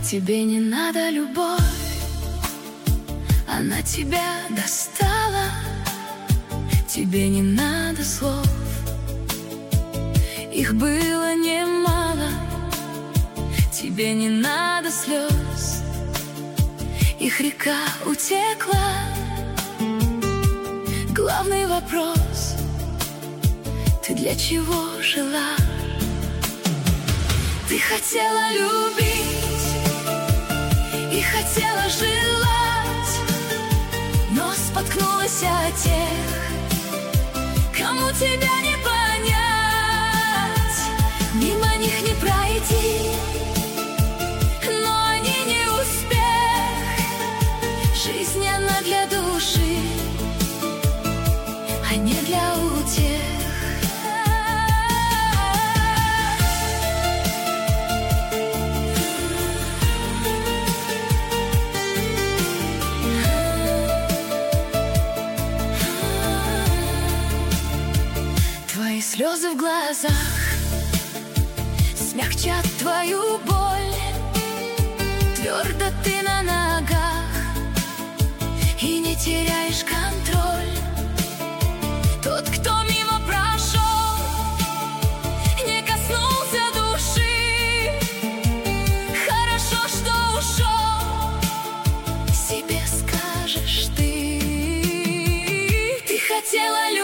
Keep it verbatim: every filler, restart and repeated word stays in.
Тебе не надо любовь, она тебя достала. Тебе не надо слов, их было немало. Тебе не надо слез, их река утекла. Главный вопрос: ты для чего жила? Ты хотела любить и хотела желать, но споткнулась о тех, кому тебя не понять. Мимо них не пройти, но они не успех. Жизнь она для души, а не для утех. Твои слезы в глазах смягчат твою боль. Твердо ты на ногах и не теряешь контроль. Тот, кто мимо прошел, не коснулся души. Хорошо, что ушел, себе скажешь ты. Ты хотела любить